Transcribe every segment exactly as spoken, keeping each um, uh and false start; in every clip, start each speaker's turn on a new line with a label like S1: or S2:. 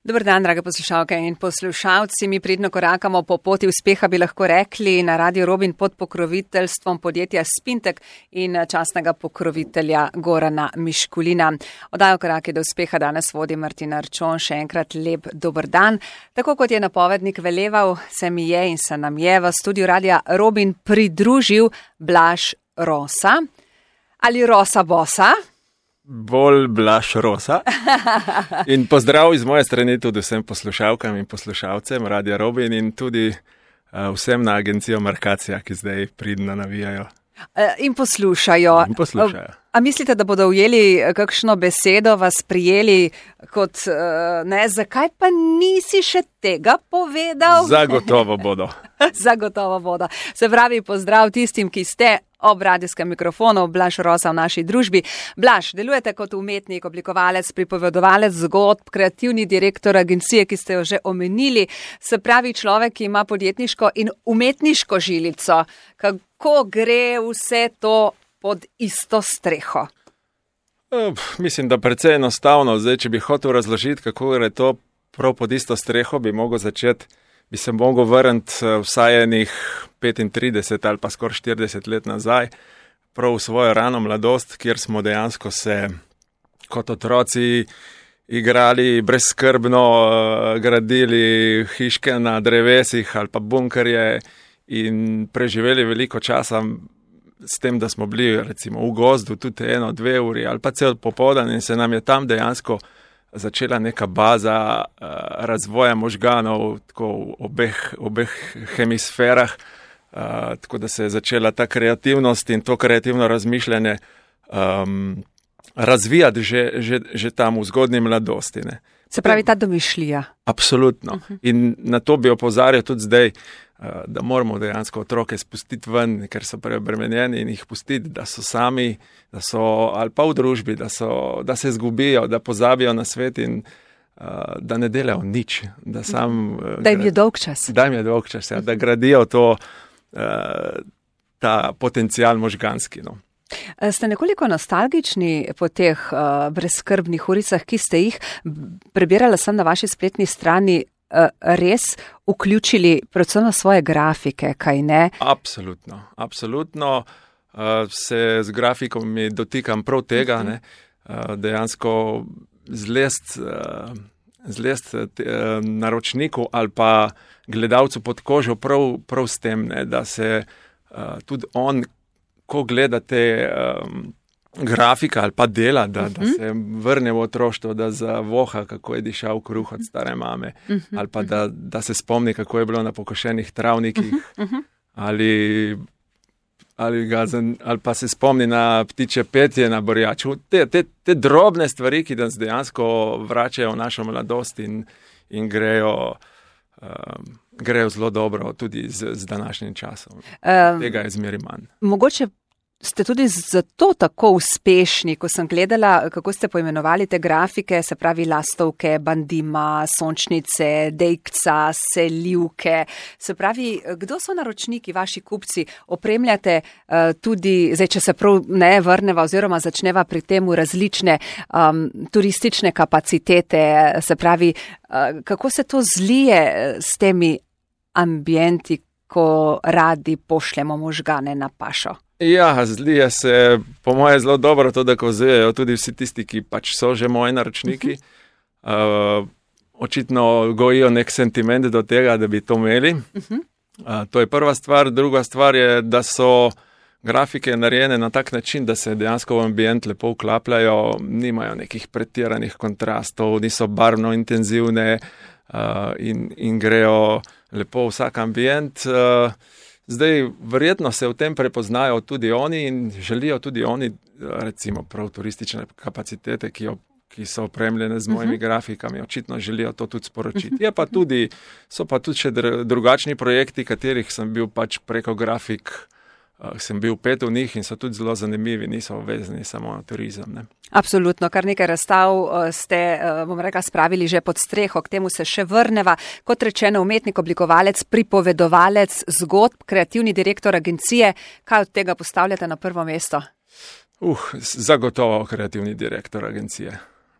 S1: Dober dan, drage poslušalke in poslušalci. Mi pridno korakamo po poti uspeha, bi lahko rekli, na Radio Robin pod pokroviteljstvom podjetja Spintek in častnega pokrovitelja Gorana Miškulina. Oddajo Koraki do uspeha danes vodi Martin Arčon. Še enkrat lep dober dan. Tako kot je napovednik veleval, se mi je in se nam je v studiu Radia Robin pridružil Blaž Rosa ali Rosa Bosa.
S2: Bolj Blaž Rosa. In pozdrav iz moje strani tudi vsem poslušalkam in poslušalcem Radia Robin in tudi uh, vsem na agencijo Markacija, ki zdaj pridno navijajo.
S1: In poslušajo.
S2: In poslušajo.
S1: A mislite, da bodo ujeli kakšno besedo, vas prijeli kot, ne, zakaj pa nisi še tega povedal?
S2: Zagotovo bodo.
S1: Zagotovo bodo. Se pravi, pozdrav tistim, ki ste ob radijskem mikrofonu, Blaž Rosa v naši družbi. Blaž, delujete kot umetnik, oblikovalec, pripovedovalec zgodb, kreativni direktor agencije, ki ste jo že omenili. Se pravi, človek, ki ima podjetniško in umetniško žilico. Kako gre vse to pod isto streho?
S2: Mislim, da precej enostavno. Zdaj, če bi hotel razložiti, kako gre to prav pod isto streho, bi mogel začeti, bi se mogel vrniti vsaj enih petintrideset ali pa skoraj štirideset let nazaj, prav v svojo rano mladost, kjer smo dejansko se kot otroci igrali brezskrbno, gradili hiške na drevesih ali pa bunkerje in preživeli veliko časa s tem, da smo bili recimo v gozdu tudi eno, dve uri ali pa cel popoldan in se nam je tam dejansko začela neka baza uh, razvoja možganov tako v obeh, obeh hemisferah, uh, tako da se je začela ta kreativnost in to kreativno razmišljanje um, razvijati že, že, že tam v zgodnji mladosti. Ne.
S1: Se pravi, ta domišljija.
S2: Absolutno. Uh-huh. In na to bi opozarjal tudi zdaj, da moramo dejansko otroke spustiti ven, ker so preobremenjeni in jih pustiti, da so sami, da so ali pa v družbi, da, so, da se zgubijo, da pozabijo na svet in uh, da ne delajo nič. Da, sam,
S1: da jim je dolg čas.
S2: Da jim je dolg čas, ja, da gradijo to, uh, ta potencial možganski. No.
S1: Ste nekoliko nostalgični po teh uh, brezskrbnih uricah, ki ste jih, prebirala sem na vaši spletni strani, uh, res vključili predvsem na svoje grafike, kaj ne? Absolutno,
S2: absolutno. Uh, se z grafikom dotikam prav tega, ne? Uh, dejansko zlest, uh, zlest te, uh, naročniku ali pa gledalcu pod kožo prav, prav s tem, ne? Da se uh, tudi on, ko gleda te um, grafika ali pa dela, da, uh-huh. da se vrne v otroštvo, da zavoha, kako je dišal kruh od stare mame, uh-huh. ali pa da, da se spomni, kako je bilo na pokošenih travnikih, uh-huh. ali, ali, ga, ali pa se spomni na ptiče petje na borjaču. Te, te, te drobne stvari, ki nas dejansko vračajo v našo mladost in, in grejo, um, grejo zelo dobro tudi z, z današnjim časom. Um, Tega je zmeri manj.
S1: Mogoče ste tudi zato tako uspešni, ko sem gledala, kako ste poimenovali te grafike, se pravi lastovke, bandima, sončnice, dejkca, selivke. Se pravi, kdo so naročniki, vaši kupci? Opremljate uh, tudi, zdaj, če se prav ne vrneva oziroma začneva pri temu različne um, turistične kapacitete, se pravi, uh, kako se to zlije s temi ambienti, ko radi pošljemo možgane na pašo?
S2: Ja, zlije se, po moje, zelo dobro to, da kozujejo tudi vsi tisti, ki pač so že moji naročniki. Uh-huh. Uh, očitno gojijo nek sentiment do tega, da bi to imeli. Uh-huh. Uh, to je prva stvar. Druga stvar je, da so grafike narejene na tak način, da se dejansko v ambient lepo vklapljajo, nimajo nekih pretiranih kontrastov, niso barvno intenzivne uh, in, in grejo lepo v vsak ambient. Uh, Zdaj, verjetno se v tem prepoznajo tudi oni in želijo tudi oni, recimo, prav turistične kapacitete, ki, jo, ki so opremljene z mojimi uh-huh. grafikami, očitno želijo to tudi sporočiti. Je pa tudi, so pa tudi še drugačni projekti, katerih sem bil pač preko grafik, uh, sem bil pet v njih in so tudi zelo zanimivi, niso vezani samo na turizem. Ne.
S1: Absolutno, kar nekaj razstav ste, bom rekla, spravili že pod streho, k temu se še vrneva. Kot rečeno, umetnik, oblikovalec, pripovedovalec zgodb, kreativni direktor agencije. Kaj od tega postavljate na prvo mesto?
S2: Uh, zagotovo kreativni direktor agencije.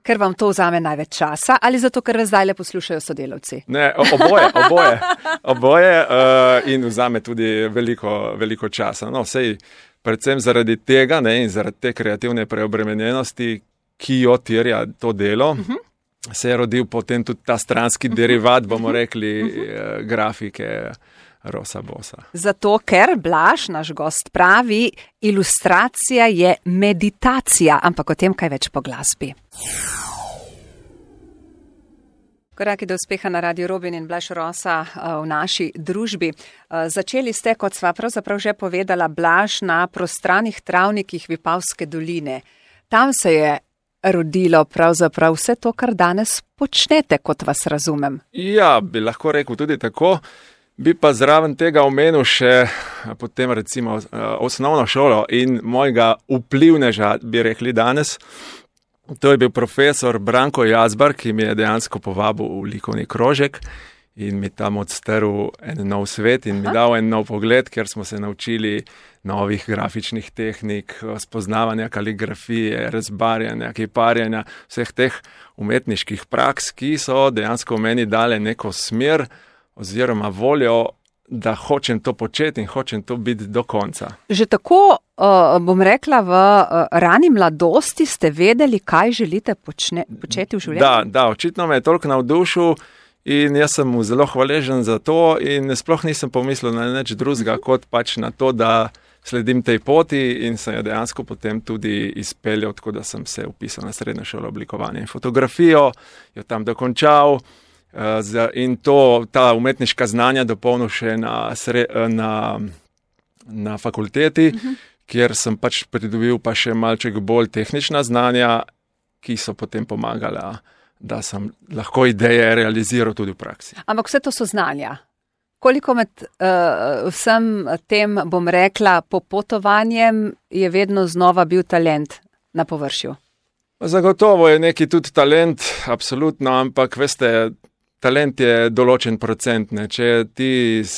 S1: Ker vam to vzame največ časa ali zato, ker vas zdaj le poslušajo sodelavci?
S2: Ne, oboje, oboje, oboje uh, in vzame tudi veliko, veliko časa. No, sej, predvsem zaradi tega, ne, in zaradi te kreativne preobremenjenosti, ki jo terja to delo, uh-huh. se je rodil potem tudi ta stranski derivat, bomo rekli, uh-huh. grafike Rosa Bosa.
S1: Zato, ker Blaž, naš gost, pravi, ilustracija je meditacija, ampak o tem kaj več po glasbi. Koraki do uspeha na Radiu Robin in Blaž Rosa v naši družbi. Začeli ste, kot sva pravzaprav že povedala, Blaž na prostranih travnikih Vipavske doline. Tam se je rodilo pravzaprav vse to, kar danes počnete, kot vas razumem.
S2: Ja, bi lahko rekel tudi tako. Bi pa zraven tega omenil še potem recimo osnovno šolo in mojega vplivneža, bi rekli danes. To je bil profesor Branko Jazbar, ki mi je dejansko povabil v likovni krožek in mi tam odstrl en nov svet in mi dal en nov pogled, ker smo se naučili novih grafičnih tehnik, spoznavanja kaligrafije, rezbarjanja, kiparjanja, vseh teh umetniških praks, ki so dejansko meni dale neko smer oziroma voljo, da hočem to početi in hočem to biti do konca.
S1: Že tako, uh, bom rekla, v uh, rani mladosti ste vedeli, kaj želite počne, početi v življenju?
S2: Da, da, očitno me je toliko navdušil in jaz sem mu zelo hvaležen za to in sploh nisem pomislil na nič drugega, kot pač na to, da sledim tej poti in sem jo dejansko potem tudi izpeljal, tako da sem se upisal na srednjo šolo oblikovanja in fotografijo, jo tam dokončal. In to, ta umetniška znanja dopolnil še na, na, na fakulteti, uh-huh. kjer sem pač pridobil pa še malček bolj tehnična znanja, ki so potem pomagala, da sem lahko ideje realiziral tudi v praksi.
S1: Ampak vse to so znanja. Koliko med uh, vsem tem, bom rekla, popotovanjem je vedno znova bil talent na površju?
S2: Zagotovo je neki tudi talent, absolutno, ampak veste, talent je določen procent, ne. Če ti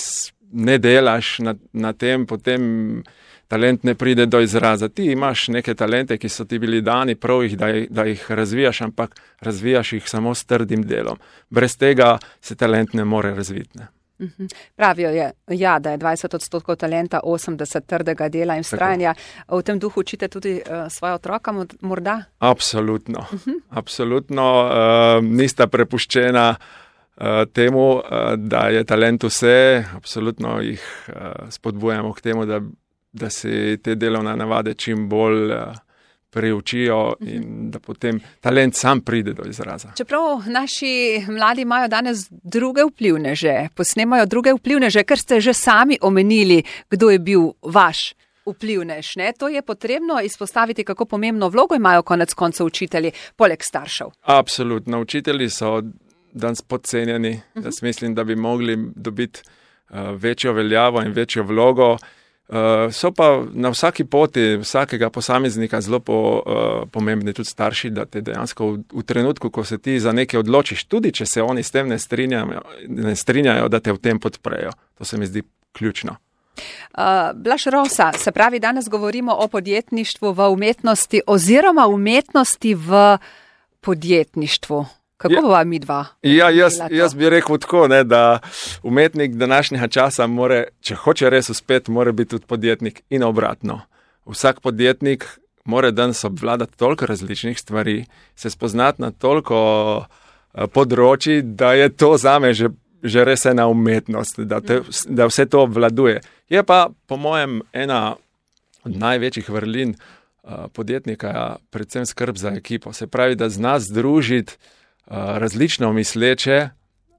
S2: ne delaš na, na tem, potem talent ne pride do izraza. Ti imaš neke talente, ki so ti bili dani, prav jih, da, da jih razvijaš, ampak razvijaš jih samo s trdim delom. Brez tega se talent ne more razviti. Ne.
S1: Uh-huh. Pravijo je, ja, da je dvajset odstotkov talenta, osemdeset trdega dela in vztrajanja. V tem duhu učite tudi uh, svoje otroka morda?
S2: Absolutno. Uh-huh. Absolutno. Uh, nista prepuščena uh, temu, uh, da je talent vse. Absolutno jih uh, spodbujamo k temu, da, da si te delovne navade čim bolj uh, preučijo in da potem talent sam pride do izraza.
S1: Čeprav naši mladi imajo danes druge vplivneže, posnemajo druge vplivneže, ker ste že sami omenili, kdo je bil vaš vplivnež. Ne? To je potrebno izpostaviti, kako pomembno vlogo imajo konec koncev učitelji, poleg staršev.
S2: Absolutno. Učitelji so danes podcenjeni. Uh-huh. Jaz mislim, da bi mogli dobiti uh, večjo veljavo in večjo vlogo. Uh, so pa na vsaki poti vsakega posameznika zelo po, uh, pomembni tudi starši, da te dejansko v, v trenutku, ko se ti za nekaj odločiš, tudi če se oni s tem ne strinjajo, ne strinjajo, da te v tem podprejo. To se mi zdi ključno.
S1: Uh, Blaž Rosa, se pravi, danes govorimo o podjetništvu v umetnosti oziroma umetnosti v podjetništvu. Kako ja, bova mi dva?
S2: Ja, jaz, jaz bi rekel tako, ne, da umetnik današnjega časa more, če hoče res uspeti, mora biti tudi podjetnik in obratno. Vsak podjetnik mora danes obvladati toliko različnih stvari, se spoznati na toliko področji, da je to zame že, že res ena umetnost, da, te, da vse to obvladuje. Je pa, po mojem, ena od največjih vrlin podjetnika, predvsem skrb za ekipo. Se pravi, da zna združiti različno misleče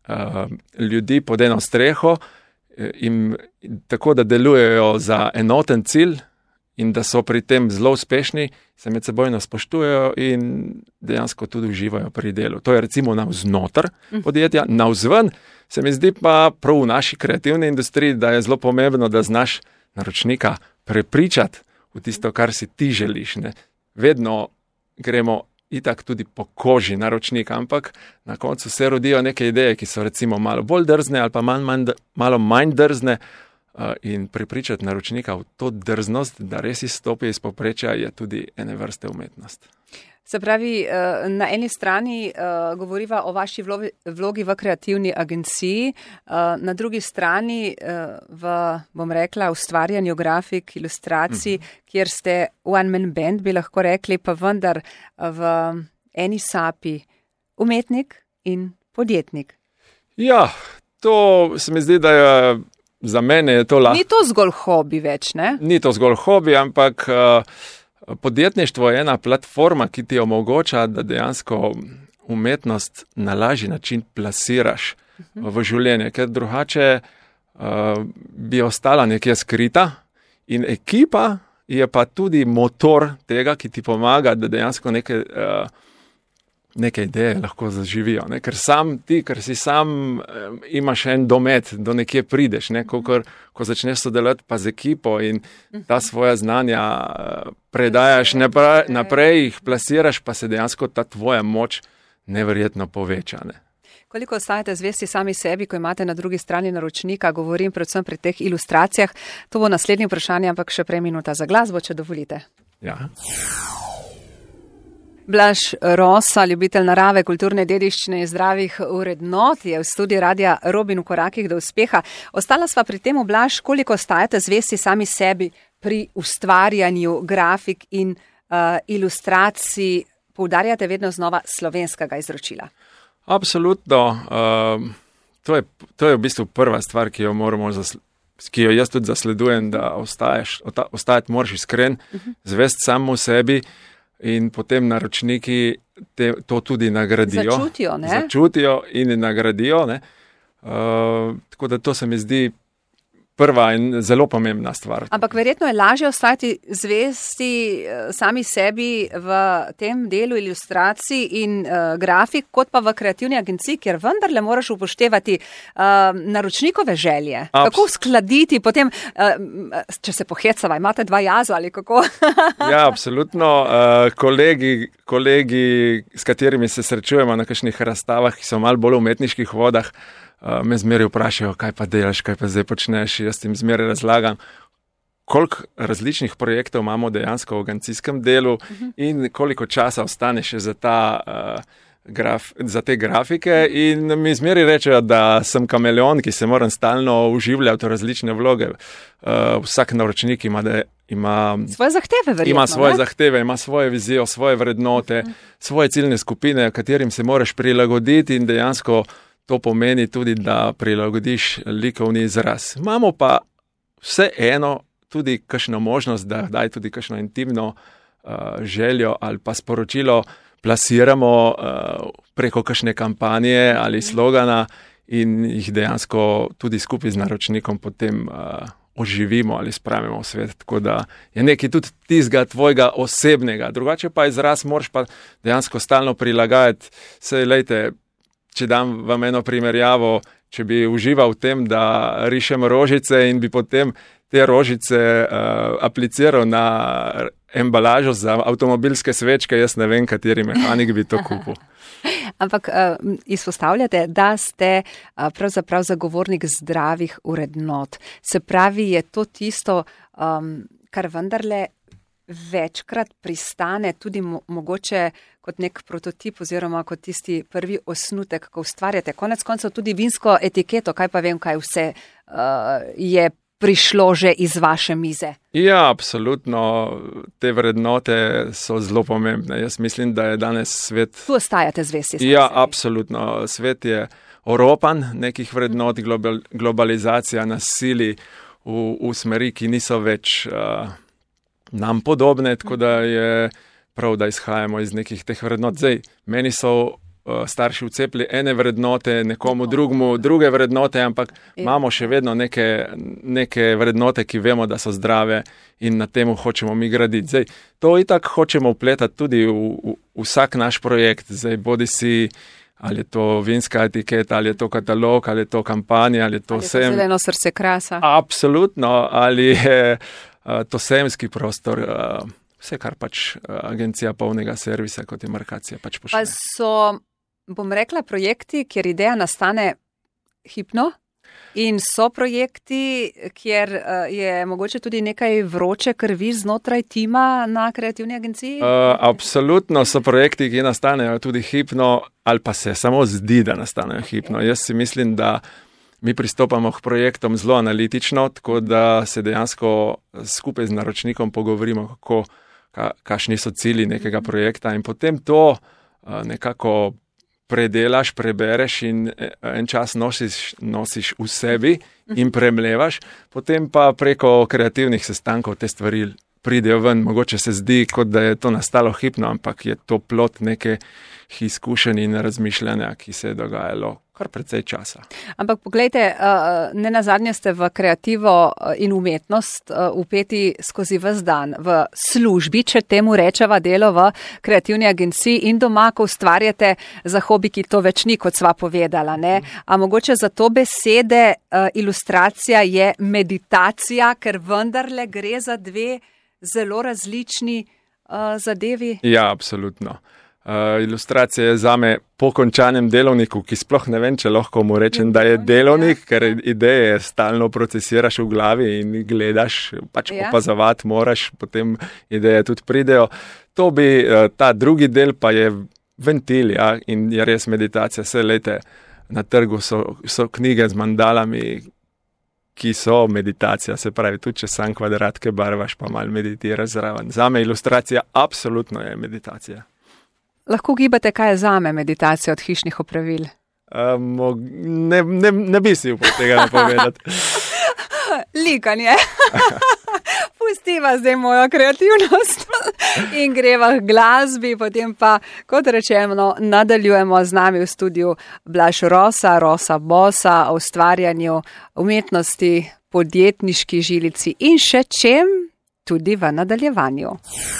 S2: ljudi pod eno streho in tako, da delujejo za enoten cilj in da so pri tem zelo uspešni, se med sebojno spoštujejo in dejansko tudi uživajo pri delu. To je recimo navznoter podjetja. Navzven se mi zdi pa prav v naši kreativni industriji, da je zelo pomembno, da znaš naročnika prepričati v tisto, kar si ti želiš. Ne? Vedno gremo itak tudi po koži naročnika, ampak na koncu se rodijo neke ideje, ki so recimo malo bolj drzne ali pa manj, manj, malo manj drzne uh, in prepričati naročnika v to drznost, da res izstopi iz povprečja, je tudi ene vrste umetnost.
S1: Se pravi, na eni strani govoriva o vaši vlogi v kreativni agenciji, na drugi strani v, bom rekla, ustvarjanju grafik, ilustracij, mm. kjer ste one man band, bi lahko rekli, pa vendar v eni sapi umetnik in podjetnik.
S2: Ja, to se mi zdi, da je za mene je to lahko.
S1: Ni to zgolj hobi več, ne?
S2: Ni to zgolj hobi, ampak podjetništvo je ena platforma, ki ti omogoča, da dejansko umetnost na lažji način plasiraš uh-huh. v življenje, ker drugače uh, bi ostala nekje skrita in ekipa je pa tudi motor tega, ki ti pomaga, da dejansko neke, uh, neke ideje lahko zaživijo. Ne? Ker sam ti, ker si sam um, imaš en domet, do nekje prideš, ne? Kokor, ko začneš sodelovati pa z ekipo in ta svoja znanja uh, predajaš naprej, naprej, jih plasiraš, pa se dejansko ta tvoja moč neverjetno poveča. Ne?
S1: Koliko ostajate zvesti sami sebi, ko imate na drugi strani naročnika, govorim predvsem pri teh ilustracijah, to bo naslednje vprašanje, ampak še prej minuta za glasbo, če dovolite.
S2: Ja.
S1: Blaž Rosa, ljubitelj narave, kulturne dediščine in zdravih vrednot, je v studiju Radia Robin v korakih do uspeha. Ostala sva pri tem, Blaž, koliko ostajate zvesti sami sebi pri ustvarjanju grafik in uh, ilustracij, poudarjate vedno znova slovenskega izročila? Absolutno.
S2: Uh, to, je, to je v bistvu prva stvar, ki jo moramo zasl- ki jo jaz tudi zasledujem, da ostaješ, ostajati moraš iskren, uh-huh. zvest samo v sebi. In potem naročniki te, to tudi nagradijo.
S1: Začutijo, ne?
S2: Začutijo in nagradijo. Ne? Uh, tako da to se mi zdi prva in zelo pomembna stvar.
S1: Ampak verjetno je lažje ostati zvesti sami sebi v tem delu ilustracij in uh, grafik, kot pa v kreativni agenciji, kjer vendarle moraš upoštevati uh, naročnikove želje. Abs- kako skladiti potem, uh, če se pohecava, imate dva jaza ali kako?
S2: Ja, absolutno. Uh, kolegi, kolegi, s katerimi se srečujemo na kakšnih razstavah, ki so malo bolj v umetniških vodah, Uh, me zmeraj vprašajo, kaj pa delaš, kaj pa zdaj počneš. Jaz jim zmeraj razlagam, koliko različnih projektov imamo dejansko v agencijskem delu uh-huh. in koliko časa ostane še za, ta, uh, graf, za te grafike. In mi zmeraj rečejo, da sem kameleon, ki se moram stalno uživljati v različne vloge. Uh, vsak naročnik ima, da ima
S1: svoje zahteve, verjetno.
S2: Ima svoje
S1: ne?
S2: zahteve, ima svoje vizijo, svoje vrednote, uh-huh. svoje ciljne skupine, katerim se moraš prilagoditi in dejansko to pomeni tudi, da prilagodiš likovni izraz. Imamo pa vseeno tudi kakšno možnost, da daj tudi kakšno intimno uh, željo ali pa sporočilo plasiramo uh, preko kakšne kampanje ali slogana in jih dejansko tudi skupaj z naročnikom potem uh, oživimo ali spravimo v svet. Tako da je nekaj tudi tistega tvojega osebnega. Drugače pa izraz moraš pa dejansko stalno prilagajati. Sej, lejte, če dam vam eno primerjavo, če bi užival v tem, da rišem rožice in bi potem te rožice uh, apliciral na embalažo za avtomobilske svečke, jaz ne vem, kateri mehanik bi to kupil.
S1: Ampak uh, izpostavljate, da ste uh, pravzaprav zagovornik zdravih vrednot. Se pravi, je to tisto, um, kar vendarle večkrat pristane tudi mo- mogoče kot nek prototip oziroma kot tisti prvi osnutek, ko ustvarjate. Konec koncev tudi vinsko etiketo, kaj pa vem, kaj vse uh, je prišlo že iz vaše mize.
S2: Ja, absolutno. Te vrednote so zelo pomembne. Jaz mislim, da je danes svet...
S1: Tu ostajate zvesti.
S2: Ja, sebi. Absolutno. Svet je oropan nekih vrednot, global, globalizacija nas sili v, v smeri, ki niso več... Uh, nam podobne, tako da je prav, da izhajamo iz nekih teh vrednot. Zdaj, meni so uh, starši vcepili ene vrednote, nekomu drugmu druge vrednote, ampak imamo še vedno neke, neke vrednote, ki vemo, da so zdrave in na temu hočemo mi graditi. Zdaj, to itak hočemo vpletati tudi v, v, v vsak naš projekt. Zdaj, bodi si ali je to vinska etiketa, ali je to katalog, ali je to kampanja, ali je to vse.
S1: Ali je to zeleno srce krasa.
S2: Absolutno, ali je uh, to semski prostor, uh, vse, kar pač uh, agencija polnega servisa, kot je markacija, pač počne.
S1: Pa so, bom rekla, projekti, kjer ideja nastane hipno, In so projekti, kjer uh, je mogoče tudi nekaj vroče krvi znotraj tima na kreativni agenciji?
S2: Uh, absolutno so projekti, ki nastanejo tudi hipno, ali pa se samo zdi, da nastanejo hipno. Jaz si mislim, da mi pristopamo k projektom zelo analitično, tako da se dejansko skupaj z naročnikom pogovorimo, kako, ka, kakšni so cilji nekega projekta in potem to uh, nekako predelaš, prebereš in en čas nosiš, nosiš v sebi in premlevaš, potem pa preko kreativnih sestankov te stvari pridejo ven. Mogoče se zdi, kot da je to nastalo hipno, ampak je to plod nekih izkušenj in razmišljanja, ki se je dogajalo kar precej časa.
S1: Ampak poglejte, ne nazadnje ste v kreativo in umetnost vpeti skozi ves dan v službi, če temu rečeva delo v kreativni agenciji in doma, ko ustvarjate za hobi, ki to več ni, kot sva povedala. Ne? A mogoče za to besede ilustracija je meditacija, ker vendarle gre za dve zelo različni zadevi?
S2: Ja, absolutno. Uh, ilustracija je zame po končanem delovniku, ki sploh ne vem, če lahko mu rečem, da je delovnik, ker ideje stalno procesiraš v glavi in gledaš, pač ja. opazovati moraš, potem ideje tudi pridejo. To bi, uh, ta drugi del pa je ventil, ja, in je res meditacija. Vse lete na trgu so, so knjige z mandalami, ki so meditacija, se pravi, tudi če sam kvadratke barvaš, pa malo meditiraš zraven. Zame ilustracija absolutno je meditacija.
S1: Lahko gibate, kaj je zame meditacija od hišnih opravil?
S2: Um, ne, ne, ne bi si upal tega napovedati.
S1: Likanje. Pustiva zdaj mojo kreativnost in greva k glasbi, potem pa, kot rečemo, nadaljujemo z nami v studiu Blaž Rosa, Rosa Bosa, o ustvarjanju umetnosti, podjetniški žilici in še čem tudi v nadaljevanju.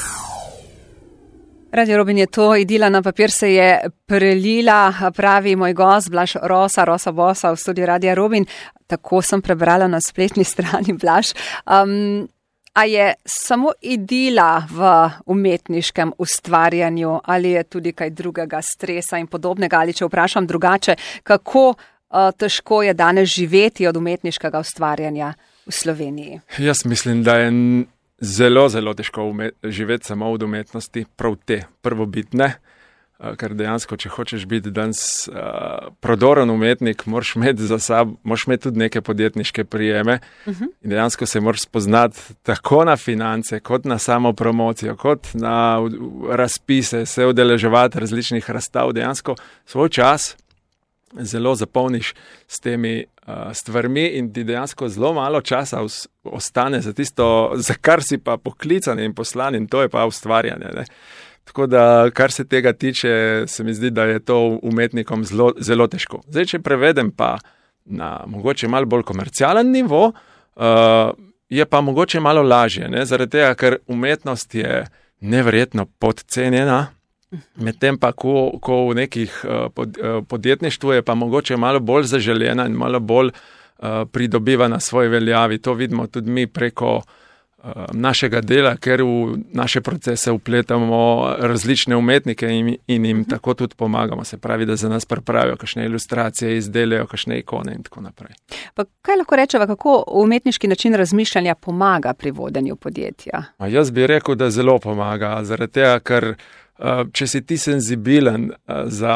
S1: Radio Robin je to, idila na papir se je prelila, pravi moj gost Blaž Rosa, Rosa Bosa v studiu Radia Robin. Tako sem prebrala na spletni strani, Blaž. Um, a je samo idila v umetniškem ustvarjanju ali je tudi kaj drugega, stresa in podobnega? Ali če vprašam drugače, kako uh, težko je danes živeti od umetniškega ustvarjanja v Sloveniji?
S2: Jaz mislim, da je zelo, zelo težko umet, živeti samo od umetnosti, prav te prvobitne, uh, ker dejansko, če hočeš biti danes uh, prodoren umetnik, moraš imeti za sabo, moraš imeti tudi neke podjetniške prijeme uh-huh. in dejansko se moraš spoznati tako na finance, kot na samo promocijo, kot na razpise, se udeleževati različnih razstav, dejansko svoj čas zelo zapolniš s temi uh, stvarmi in ti dejansko zelo malo časa os- ostane za tisto, za kar si pa poklican in poslan in to je pa ustvarjanje. Ne? Tako da, kar se tega tiče, se mi zdi, da je to umetnikom zelo, zelo težko. Zdaj, če prevedem pa na mogoče malo bolj komercialen nivo, uh, je pa mogoče malo lažje, ne? Zaradi tega, ker umetnost je neverjetno podcenjena. Medtem pa, ko, ko v nekih uh, pod, uh, podjetništvu je pa mogoče malo bolj zaželjena in malo bolj uh, pridobiva na svoji veljavi. To vidimo tudi mi preko uh, našega dela, ker v naše procese vpletamo različne umetnike in, in jim uh-huh. tako tudi pomagamo. Se pravi, da za nas pripravijo kakšne ilustracije, izdelajo kakšne ikone in tako naprej.
S1: Pa kaj lahko rečeva, kako umetniški način razmišljanja pomaga pri vodenju podjetja?
S2: A jaz bi rekel, da zelo pomaga, zaradi tega, ker če si ti senzibilen za,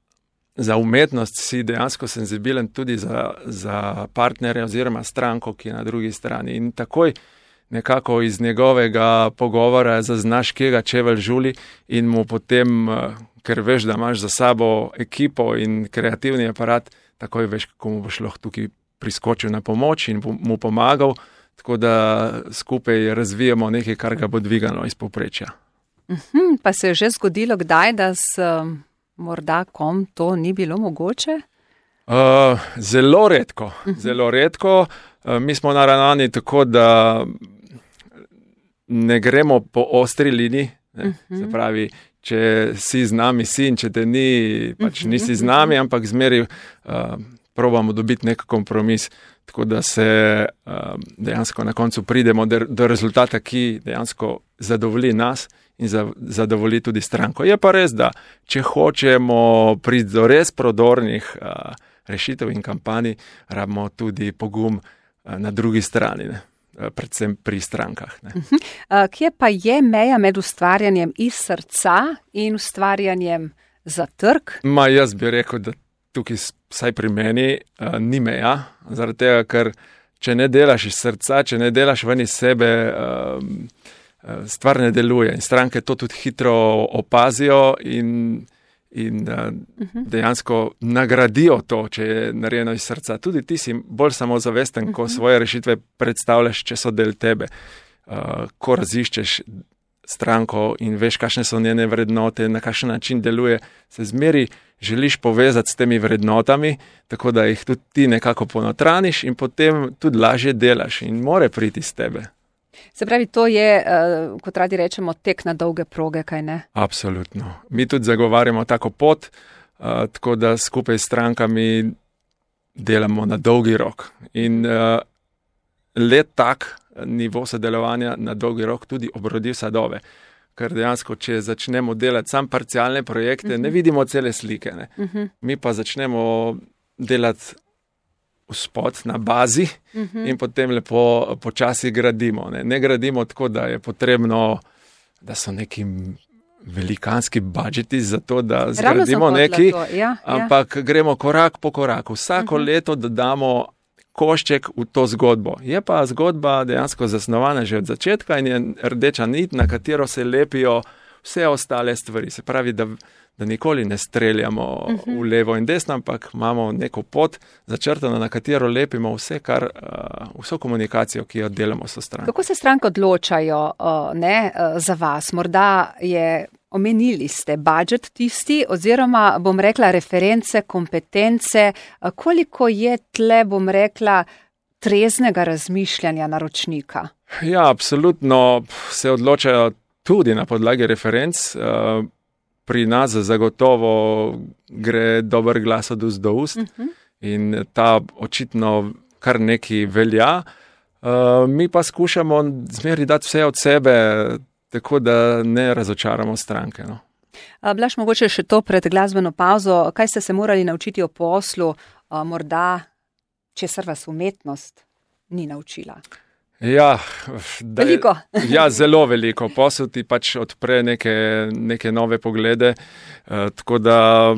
S2: za umetnost, si dejansko senzibilen tudi za, za partnerja oziroma stranko, ki je na drugi strani. In takoj nekako iz njegovega pogovora zaznaš, kje ga čevelj žuli in mu potem, ker veš, da imaš za sabo ekipo in kreativni aparat, takoj veš, kako mu boš lahko tukaj priskočil na pomoč in mu pomagal, tako da skupaj razvijamo nekaj, kar ga bo dvigalo iz povprečja.
S1: Uhum, pa se je že zgodilo kdaj, da s morda kom to ni bilo mogoče?
S2: Uh, zelo redko, uhum. zelo redko. Uh, mi smo naravnani tako, da ne gremo po ostri liniji, se pravi, če si z nami si in če te ni, pač nisi z nami, ampak zmeri uh, probamo dobiti nek kompromis, tako da se uh, dejansko na koncu pridemo do, do rezultata, ki dejansko zadovolji nas in zadovolji tudi stranko. Je pa res, da če hočemo priti do res prodornih uh, rešitev in kampanji, rabimo tudi pogum na drugi strani, ne? Predvsem pri strankah. Ne?
S1: Uh-huh. Kje pa je meja med ustvarjanjem iz srca in ustvarjanjem za trg?
S2: Ma, jaz bi rekel, da tukaj vsaj pri meni uh, ni meja, zaradi tega, ker če ne delaš iz srca, če ne delaš ven iz sebe, uh, stvar ne deluje. In stranke to tudi hitro opazijo in in uh, uh-huh. dejansko nagradijo to, če je narejeno iz srca. Tudi ti si bolj samozavesten, uh-huh. ko svoje rešitve predstavljaš, če so del tebe. Uh, ko raziščeš stranko in veš, kakšne so njene vrednote, na kakšen način deluje, se zmeri želiš povezati s temi vrednotami, tako da jih tudi ti nekako ponotraniš in potem tudi lažje delaš in more priti iz tebe.
S1: Se pravi, to je, uh, kot radi rečemo, tek na dolge proge, kaj ne?
S2: Absolutno. Mi tudi zagovarjamo tako pot, uh, tako da skupaj s strankami delamo na dolgi rok. In uh, let tak nivo sodelovanja na dolgi rok tudi obrodi sadove. Ker dejansko, če začnemo delati sam parcialne projekte, uh-huh. ne vidimo cele slike. Ne? Uh-huh. Mi pa začnemo delati vzpod na bazi uh-huh. in potem lepo počasi gradimo. Ne? ne gradimo tako, da je potrebno, da so neki velikanski budžeti za to, da zgradimo neki, ja, ampak ja. gremo korak po koraku. Vsako uh-huh. leto dodamo košček v to zgodbo. Je pa zgodba dejansko zasnovana že od začetka in je rdeča nit, na katero se lepijo vse ostale stvari. Se pravi, da da nikoli ne streljamo uh-huh. v levo in desno, ampak imamo neko pot začrtano, na katero lepimo vse, kar, uh, vso komunikacijo, ki jo delamo so stranke.
S1: Kako se stranke odločajo uh, ne, uh, za vas? Morda je, omenili ste, budžet tisti, oziroma bom rekla reference, kompetence, uh, koliko je tle, bom rekla, treznega razmišljanja naročnika?
S2: Ja, absolutno se odločajo tudi na podlagi referenc. Uh, Pri nas zagotovo gre dober glas od ust do ust uh-huh. in ta očitno kar neki velja. Uh, mi pa skušamo zmeri dati vse od sebe, tako da ne razočaramo stranke. No.
S1: Blaž, mogoče še to pred glasbeno pauzo. Kaj ste se morali naučiti o poslu? Uh, morda, česar vas umetnost ni naučila?
S2: Ja, da,
S1: veliko.
S2: ja, zelo veliko. Posel ti pač odpre neke, neke nove poglede, uh, tako da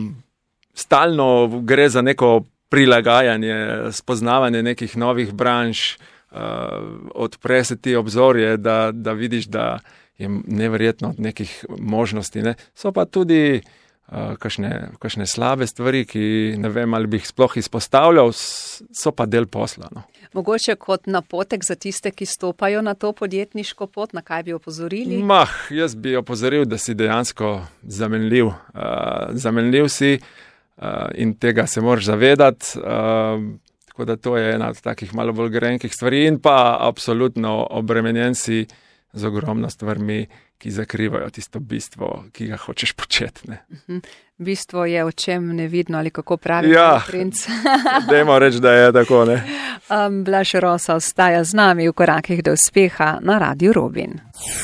S2: stalno gre za neko prilagajanje, spoznavanje nekih novih branž, uh, odpre se ti obzorje, da, da vidiš, da je neverjetno nekih možnosti. Ne? So pa tudi uh, kakšne, kakšne slabe stvari, ki ne vem, ali bi jih sploh izpostavljal, so pa del posla. No.
S1: Mogoče kot napotek za tiste, ki stopajo na to podjetniško pot, na kaj bi opozorili?
S2: Mah, jaz bi opozoril, da si dejansko zamenljiv. Uh, zamenljiv si uh, in tega se moraš zavedati. Uh, tako da to je ena od takih malo bolj grenkih stvari in pa absolutno obremenjen si z ogromno stvarmi, ki zakrivajo tisto bistvo, ki ga hočeš početi. Ne?
S1: Uh-huh. Bistvo je o čem nevidno ali kako pravi
S2: ja,
S1: princ.
S2: Dajmo reči, da je tako. Ne?
S1: Um, Blaž Rosa ostaja z nami v korakih do uspeha na Radiu Robin.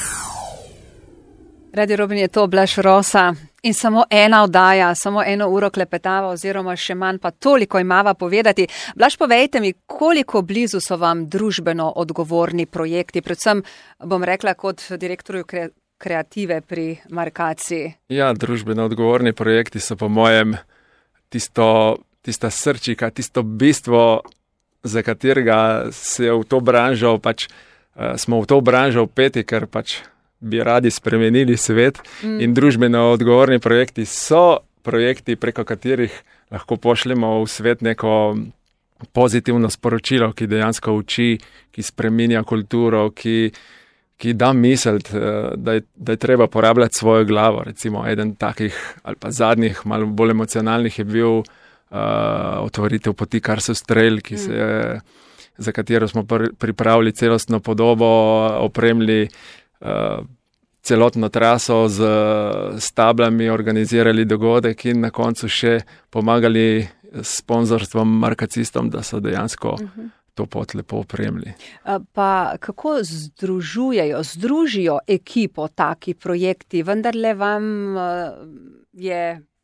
S1: Radio Robin je to, Blaž Rosa, in samo ena oddaja, samo eno uro klepetava oziroma še manj pa toliko imava povedati. Blaž, povejte mi, koliko blizu so vam družbeno odgovorni projekti, predvsem bom rekla kot direktorju kre- kreative pri Markaciji.
S2: Ja, družbeno odgovorni projekti so po mojem tisto, tista srčika, tisto bistvo, za katerega se v to branžo, pač uh, smo v to branžo vpeti, ker pač bi radi spremenili svet mm. in družbeno odgovorni projekti so projekti, preko katerih lahko pošljemo v svet neko pozitivno sporočilo, ki dejansko uči, ki spreminja kulturo, ki, ki da misliti, da je, da je treba porabljati svojo glavo. Recimo eden takih ali pa zadnjih, malo bolj emocionalnih je bil uh, otvoritev poti Karso Strel, ki se je, za katero smo pr- pripravili celostno podobo, opremili Uh, celotno traso z stablami, organizirali dogodek in na koncu še pomagali sponzorstvom, markacistom, da so dejansko uh-huh. to pot lepo opremili.
S1: Uh, pa kako združujejo, združijo ekipo taki projekti, vendarle vam uh, je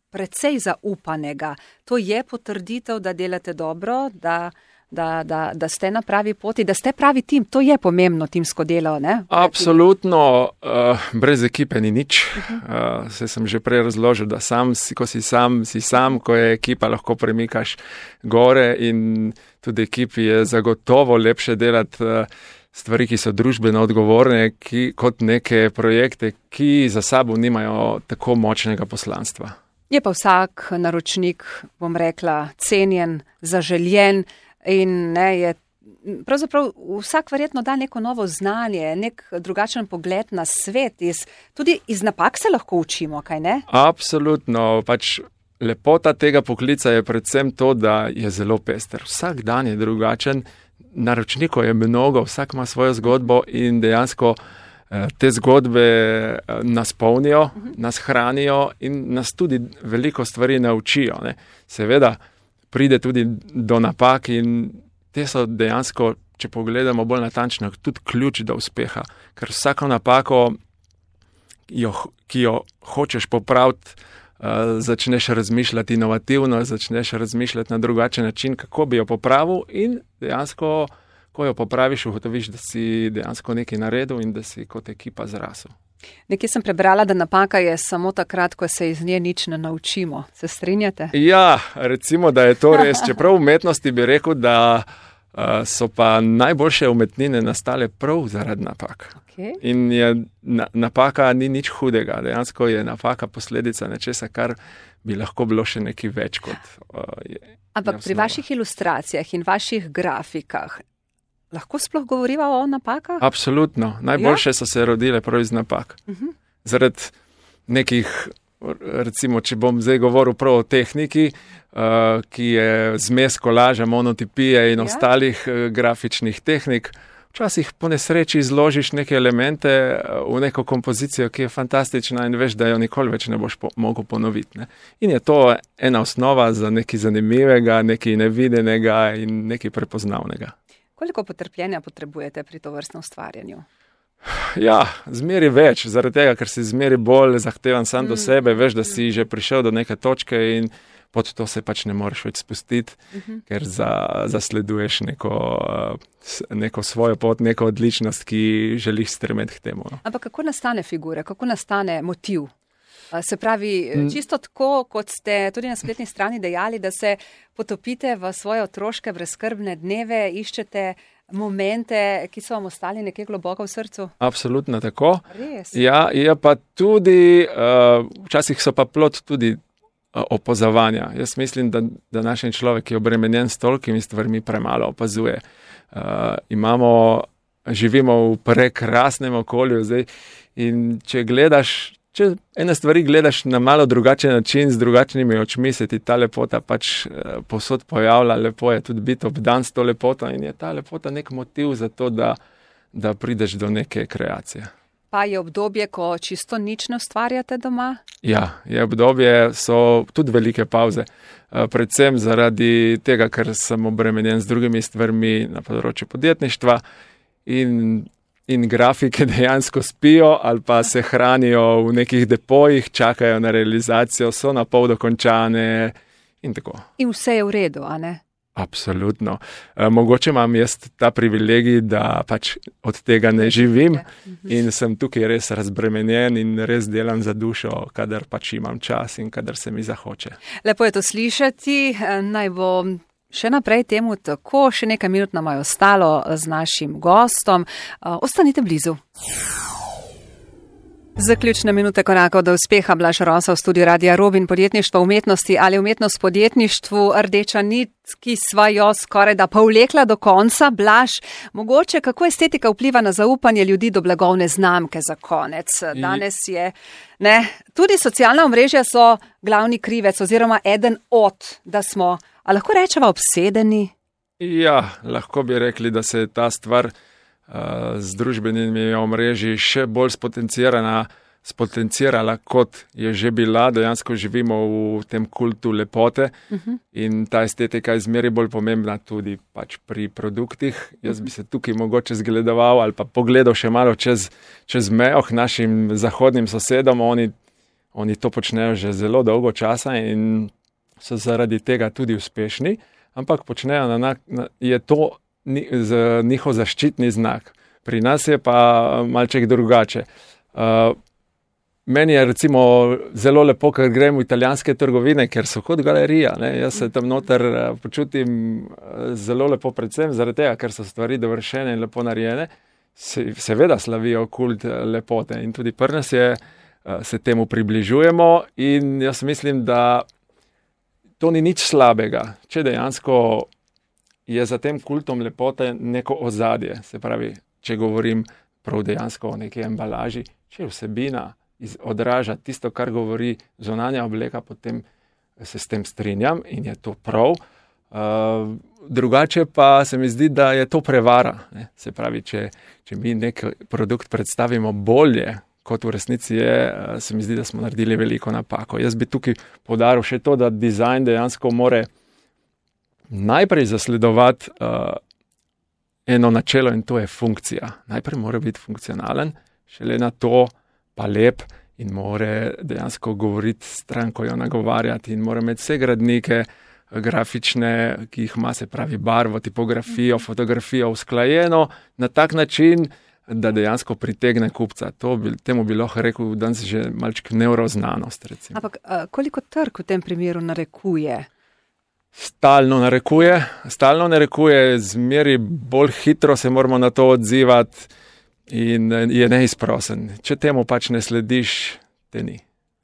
S1: precej zaupanega. To je potrditev, da delate dobro, da, da, da, da ste na pravi poti, da ste pravi tim. To je pomembno timsko delo, ne?
S2: Absolutno, uh, brez ekipe ni nič. Uh, se sem že prej razložil, da sam, ko si sam, si sam, ko je ekipa, lahko premikaš gore in tudi ekipi je zagotovo lepše delati uh, stvari, ki so družbeno odgovorne, ki, kot neke projekte, ki za sabo nimajo tako močnega poslanstva.
S1: Je pa vsak naročnik, bom rekla, cenjen, zaželjen in ne, je pravzaprav vsak verjetno da neko novo znanje, nek drugačen pogled na svet. Iz, tudi iz napak se lahko učimo, kaj ne?
S2: Absolutno, pač lepota tega poklica je predvsem to, da je zelo pester. Vsak dan je drugačen, naročnikov je mnogo, vsak ima svojo zgodbo in dejansko te zgodbe nas polnijo, nas hranijo in nas tudi veliko stvari naučijo. Ne. Seveda pride tudi do napak in te so dejansko, če pogledamo bolj natančno, tudi ključ do uspeha. Ker vsako napako, jo, ki jo hočeš popraviti, začneš razmišljati inovativno, začneš razmišljati na drugačen način, kako bi jo popravil in dejansko, ko jo popraviš, ugotoviš, da si dejansko nekaj naredil in da si kot ekipa zrasel.
S1: Nekje sem prebrala, da napaka je samo takrat, ko se iz nje nič ne naučimo. Se strinjate?
S2: Ja, recimo, da je to res. Čeprav v umetnosti bi rekel, da uh, so pa najboljše umetnine nastale prav zaradi napak. Okay. In je, na, napaka ni nič hudega. Dejansko je napaka posledica nečesa, kar bi lahko bilo še nekaj več kot uh, je.
S1: Ampak pri vaših ilustracijah in vaših grafikah lahko sploh govoriva o napakah?
S2: Absolutno. Najboljše ja? so se rodile prav iz napak. Uh-huh. Zaradi nekih, recimo, če bom zdaj govoril prav o tehniki, uh, ki je zmes kolaža, monotipije in ja? ostalih uh, grafičnih tehnik, včasih po nesreči izložiš neke elemente v neko kompozicijo, ki je fantastična in veš, da jo nikoli več ne boš po- mogel ponoviti. Ne? In je to ena osnova za nekaj zanimivega, nekaj nevidenega in nekaj prepoznavnega.
S1: Koliko potrpljenja potrebujete pri tovrstnem ustvarjanju?
S2: Ja, zmeri več, zaradi tega, ker si zmeri bolj zahtevan sam mm. do sebe, veš, da si že prišel do neke točke in pod to se pač ne moreš več spustiti, mm-hmm. ker za, zasleduješ neko, neko svojo pot, neko odličnost, ki želiš stremeti k temu.
S1: Ampak kako nastane figura, kako nastane motiv? Se pravi, čisto tako, kot ste tudi na spletni strani dejali, da se potopite v svoje otroške brezskrbne dneve, iščete momente, ki so vam ostali nekje globoko v srcu?
S2: Absolutno tako.
S1: Res?
S2: Ja, je pa tudi, uh, včasih so pa plod tudi uh, opazovanja. Jaz mislim, da, da naš človek je obremenjen s tolikimi stvarmi premalo opazuje. Uh, imamo, živimo v prekrasnem okolju zdaj in če gledaš, Če ene stvari gledaš na malo drugačen način, z drugačnimi očmi, se ti ta lepota pač povsod pojavlja, lepo je tudi biti obdan s to lepoto in je ta lepota nek motiv za to, da, da prideš do neke kreacije.
S1: Pa je obdobje, ko čisto nič ne ustvarjate doma?
S2: Ja, je obdobje, so tudi velike pauze. Predvsem zaradi tega, ker sem obremenjen z drugimi stvarmi na področju podjetništva in In grafike dejansko spijo ali pa se hranijo v nekih depojih, čakajo na realizacijo, so na pol dokončane in tako.
S1: In vse je v redu, a ne?
S2: Absolutno. E, mogoče imam jaz ta privilegij, da pač od tega ne živim in sem tukaj res razbremenjen in res delam za dušo, kadar pač imam čas in kadar se mi zahoče.
S1: Lepo je to slišati, naj bo še naprej temu tako, še nekaj minut nam je ostalo z našim gostom. Ostanite blizu. Zaključne minute korakov do uspeha. Blaž Rosa v studiu Radia Robin, podjetništvo umetnosti ali umetnost v podjetništvu, rdeča nit, ki sva jo skoraj da povlekla do konca. Blaž, mogoče kako estetika vpliva na zaupanje ljudi do blagovne znamke za konec? Danes je, ne, tudi socialna omrežja so glavni krivec oziroma eden od, da smo, a lahko rečeva, obsedeni?
S2: Ja, lahko bi rekli, da se je ta stvar uh, z družbenimi omrežji še bolj spotencirana, spotencirala, kot je že bila. Dejansko živimo v tem kultu lepote uh-huh. in ta estetika je zmeri bolj pomembna tudi pač pri produktih. Jaz bi se tukaj mogoče zgledoval ali pa pogledal še malo čez, čez mejo k našim zahodnim sosedom. Oni Oni to počnejo že zelo dolgo časa in so zaradi tega tudi uspešni, ampak počnejo na, na je to ni, z, njihov zaščitni znak. Pri nas je pa malček drugače. Uh, meni je recimo zelo lepo, ker grem v italijanske trgovine, ker so kot galerija. Ne? Jaz se tam noter počutim zelo lepo, predvsem zaradi tega, ker so stvari dovršene in lepo narejene. Se, seveda slavijo kult lepote in tudi pri nas je, se temu približujemo in jaz mislim, da to ni nič slabega, če dejansko je za tem kultom lepote neko ozadje. Se pravi, če govorim prav dejansko o neki embalaži, če vsebina odraža tisto, kar govori zunanja obleka, potem se s tem strinjam in je to prav. Uh, drugače pa se mi zdi, da je to prevara. Ne? Se pravi, če, če mi nek produkt predstavimo bolje, kot v resnici je, se mi zdi, da smo naredili veliko napako. Jaz bi tukaj poudaril še to, da dizajn dejansko more najprej zasledovati uh, eno načelo in to je funkcija. Najprej mora biti funkcionalen, šele na to pa lep in mora dejansko govoriti stran, ko jo nagovarjati in mora imeti vse gradnike grafične, ki jih ima, se pravi barvo, tipografijo, fotografijo usklajeno na tak način, da dejansko pritegne kupca. To bi, temu bi lahko rekel danes že malček neuroznanost. Recimo.
S1: Ampak koliko trg v tem primeru narekuje?
S2: Stalno narekuje, stalno narekuje, zmeri bolj hitro se moramo na to odzivati in je neizprosen. Če temu pač ne slediš, te ni.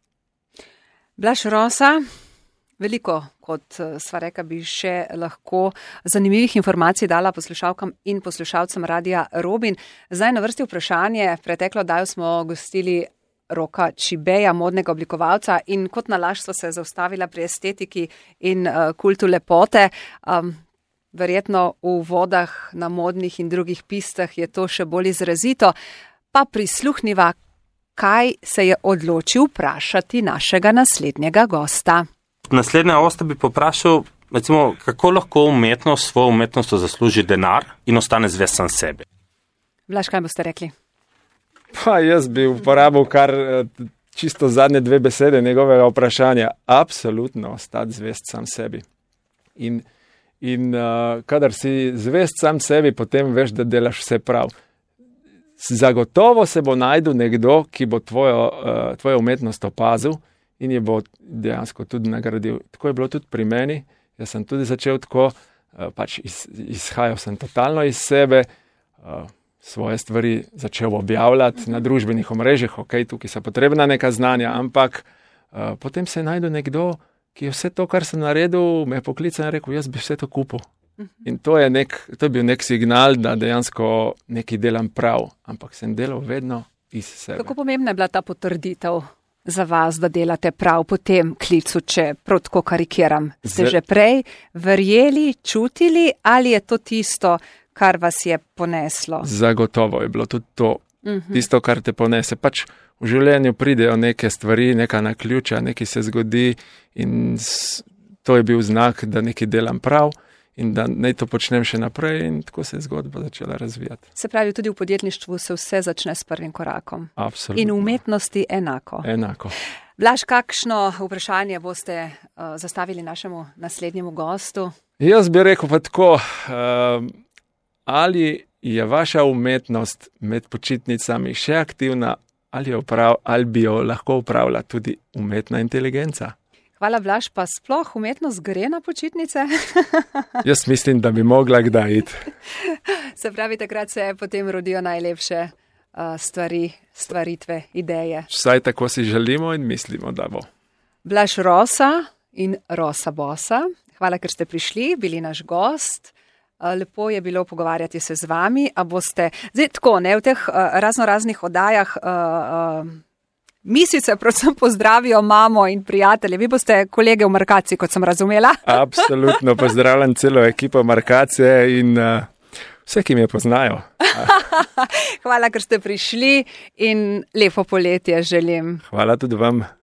S1: Blaž Rosa, veliko, kot sva reka, bi še lahko zanimivih informacij dala poslušalkam in poslušalcem Radia Robin. Zdaj na vrsti vprašanje. Preteklo oddajo smo gostili Roka Čibeja, modnega oblikovalca in kot nalašč sva se zaustavila pri estetiki in uh, kultu lepote. Um, verjetno v vodah na modnih in drugih pistah je to še bolj izrazito. Pa prisluhniva, kaj se je odločil vprašati našega naslednjega gosta.
S3: Naslednja gosta bi poprašal, recimo, kako lahko umetnost svojo umetnostjo zasluži denar in ostane zvest sam sebi.
S1: Blaž, kaj boste rekli?
S2: Pa jaz bi uporabil kar čisto zadnje dve besede njegovega vprašanja. Absolutno ostati zvest sam sebi. In, in uh, kadar si zvest sam sebi, potem veš, da delaš vse prav. Zagotovo se bo najdu nekdo, ki bo tvojo, uh, tvojo umetnost opazil in je bo dejansko tudi nagradil. Tako je bilo tudi pri meni. Jaz sem tudi začel tako, uh, pač iz, izhajal sem totalno iz sebe, uh, svoje stvari začel objavljati na družbenih omrežjih, ok, tukaj so potrebna neka znanja, ampak uh, potem se najde nekdo, ki je vse to, kar sem naredil, me je poklical in rekel, jaz bi vse to kupil. In to je, nek, to je bil nek signal, da dejansko nekaj delam prav, ampak sem delal vedno iz sebe.
S1: Kako pomembna je bila ta potrditev za vas, da delate prav po tem klicu, če prav tako karikiram? Ste že prej verjeli, čutili ali je to tisto, kar vas je poneslo?
S2: Zagotovo je bilo tudi to, uh-huh. tisto, kar te ponese. Pač v življenju pridejo neke stvari, neka naključja, nekaj se zgodi in to je bil znak, da nekaj delam prav in da naj to počnem še naprej in tako se je zgodba začela razvijati.
S1: Se pravi, tudi v podjetništvu se vse začne s prvim korakom.
S2: Absolutno.
S1: In v umetnosti enako.
S2: Enako.
S1: Blaž, kakšno vprašanje boste uh, zastavili našemu naslednjemu gostu?
S2: Jaz bi rekel pa tako, uh, ali je vaša umetnost med počitnicami še aktivna, ali, uprav, ali bi jo lahko upravila tudi umetna inteligenca?
S1: Hvala, Blaž, pa sploh umetnost gre na počitnice?
S2: Jaz mislim, da bi mogla kdaj iti.
S1: Se pravi, takrat se potem rodijo najlepše uh, stvari, stvaritve, ideje.
S2: Vsaj tako si želimo in mislimo, da bo.
S1: Blaž Rosa in Rosa Bosa, hvala, ker ste prišli, bili naš gost. Lepo je bilo pogovarjati se z vami, a boste, zdaj tako, ne, v teh uh, razno raznih oddajah uh, uh, misice predvsem pozdravijo mamo in prijatelje. Vi boste kolege v Markaciji, kot sem razumela.
S2: Absolutno, pozdravljam celo ekipo Markacije in uh, vse, ki me poznajo.
S1: Hvala, ker ste prišli in lepo poletje želim.
S2: Hvala tudi vam.